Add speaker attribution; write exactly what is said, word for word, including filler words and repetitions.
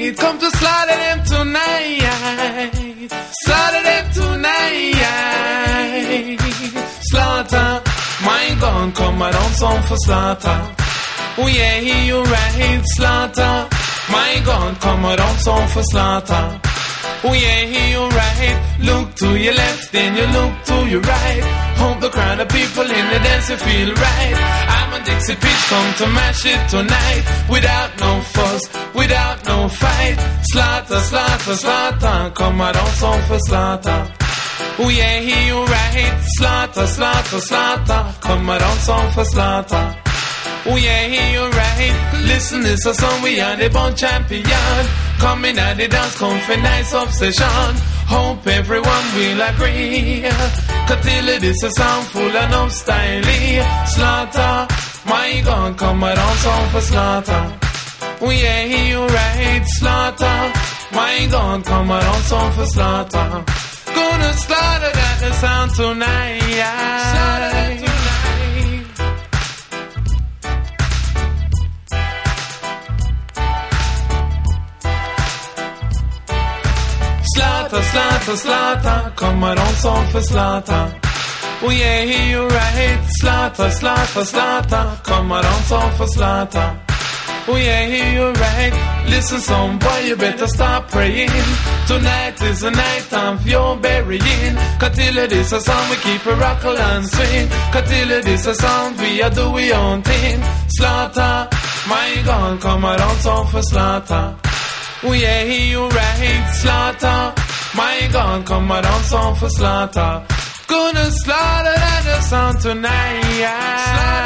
Speaker 1: right. Come to slaughter them tonight. Slaughter them tonight. Slaughter. My gun come around some for slaughter. Oh yeah, you right. Slaughter. My gun come around some for slaughter. Oh yeah, you right. Look to your left, then you look to your right. Hope the crowd of people in the dance you feel right. I'm a Dixie Pitch, come to mash it tonight. Without no fuss, without no fight. Slaughter, slaughter, slaughter. Come around some for slaughter. Oh yeah, you right. Slaughter, slaughter, slaughter. Come around some for slaughter. Oh yeah, you right. Listen, this a song we are the born champion. Coming at the dance, come for nice obsession. Hope everyone will agree. Cause till it is a sound full of no styling. Slaughter, my gun come around song for slaughter. Oh yeah, you right. Slaughter, my gun come around song for slaughter. Gonna slaughter that the sound tonight. Slaughter that tonight. Slaughter, slaughter, slaughter, come around song for slaughter. Oh yeah, you right. Slaughter, slaughter, slaughter, come around song for slaughter. Oh yeah, you right. Listen, some boy, you better start praying. Tonight is the night time for your burying. Cause till it is a song, we keep a rockle and swing. Cause till it is a song, we are do we own thing. Slaughter, my gun come around song for slaughter. Oh yeah, you right. Slaughter, my gun come around song for slaughter. Gonna slaughter that the sound tonight.